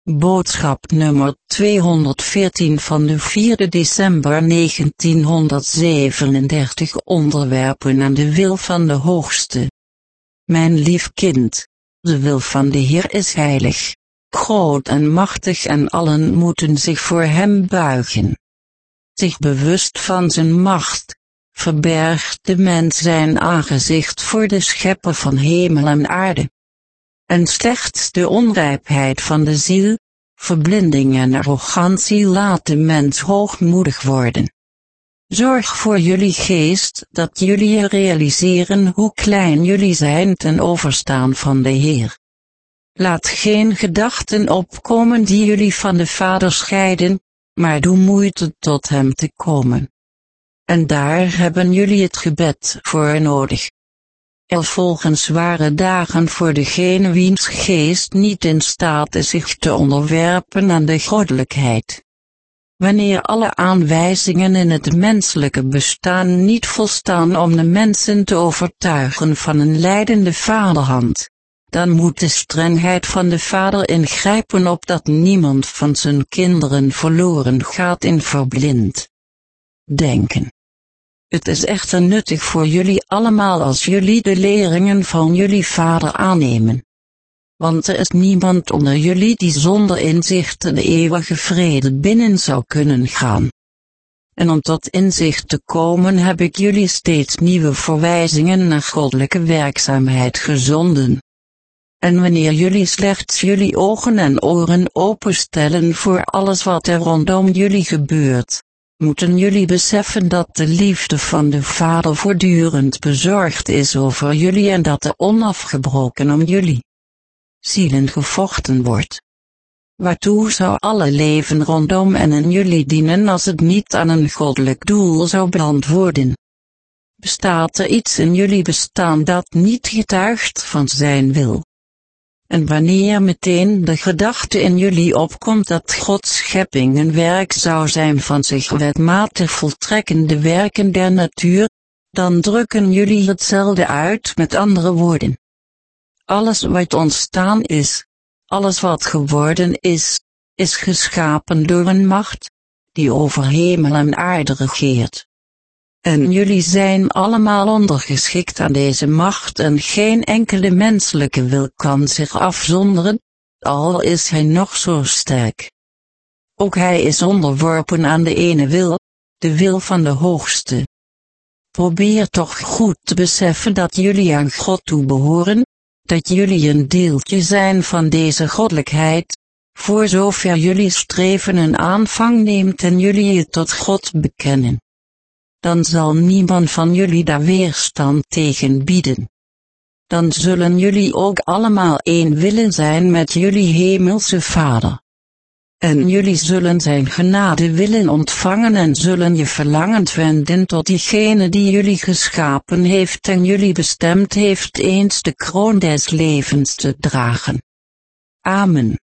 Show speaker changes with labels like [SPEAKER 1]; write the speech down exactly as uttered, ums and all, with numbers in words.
[SPEAKER 1] Boodschap nummer tweehonderdveertien van de vierde december negentienhonderdzevenendertig. Onderwerpen aan de wil van de Hoogste. Mijn lief kind, de wil van de Heer is heilig, groot en machtig en allen moeten zich voor hem buigen. Zich bewust van zijn macht, verbergt de mens zijn aangezicht voor de schepper van hemel en aarde. En slechts de onrijpheid van de ziel, verblinding en arrogantie laat de mens hoogmoedig worden. Zorg voor jullie geest dat jullie realiseren hoe klein jullie zijn ten overstaan van de Heer. Laat geen gedachten opkomen die jullie van de Vader scheiden, maar doe moeite tot hem te komen. En daar hebben jullie het gebed voor nodig. Er volgen zware dagen voor degene wiens geest niet in staat is zich te onderwerpen aan de goddelijkheid. Wanneer alle aanwijzingen in het menselijke bestaan niet volstaan om de mensen te overtuigen van een leidende vaderhand, dan moet de strengheid van de Vader ingrijpen opdat niemand van zijn kinderen verloren gaat in verblind denken. Het is echter nuttig voor jullie allemaal als jullie de leringen van jullie Vader aannemen. Want er is niemand onder jullie die zonder inzicht de eeuwige vrede binnen zou kunnen gaan. En om tot inzicht te komen heb ik jullie steeds nieuwe verwijzingen naar goddelijke werkzaamheid gezonden. En wanneer jullie slechts jullie ogen en oren openstellen voor alles wat er rondom jullie gebeurt, moeten jullie beseffen dat de liefde van de Vader voortdurend bezorgd is over jullie en dat er onafgebroken om jullie zielen gevochten wordt. Waartoe zou alle leven rondom en in jullie dienen als het niet aan een goddelijk doel zou beantwoorden? Bestaat er iets in jullie bestaan dat niet getuigt van zijn wil? En wanneer meteen de gedachte in jullie opkomt dat Gods schepping een werk zou zijn van zich wetmatig voltrekkende werken der natuur, dan drukken jullie hetzelfde uit met andere woorden. Alles wat ontstaan is, alles wat geworden is, is geschapen door een macht, die over hemel en aarde regeert. En jullie zijn allemaal ondergeschikt aan deze macht en geen enkele menselijke wil kan zich afzonderen, al is hij nog zo sterk. Ook hij is onderworpen aan de ene wil, de wil van de Hoogste. Probeer toch goed te beseffen dat jullie aan God toebehoren, dat jullie een deeltje zijn van deze goddelijkheid, voor zover jullie streven een aanvang neemt en jullie het tot God bekennen. Dan zal niemand van jullie daar weerstand tegen bieden. Dan zullen jullie ook allemaal één willen zijn met jullie hemelse Vader. En jullie zullen zijn genade willen ontvangen en zullen je verlangend wenden tot diegene die jullie geschapen heeft en jullie bestemd heeft eens de kroon des levens te dragen. Amen.